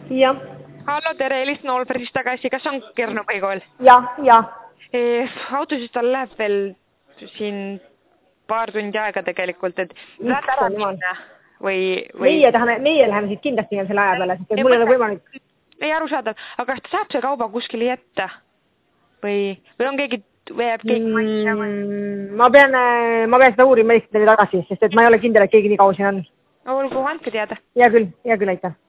jah. Hallo, tere, Elisn Olbergist tagasi. Kas on Kernu põhikool? Ja. Autosüstal läheb veel siin paar tundi aega tegelikult, et läheb ära minna või... Meie läheme siit kindlasti selle aja peale, sest mul ei ole võimalik... Ei arusaadav, aga kas ta saab see kauba kuskile jätta? Või on keegi... Või jääb keegi maja või? Ma pean seda uurima tagasi, sest et ma ei ole kindel, et keegi nii kaua siin on. Olgu, andke teada. Hea küll, aitäh.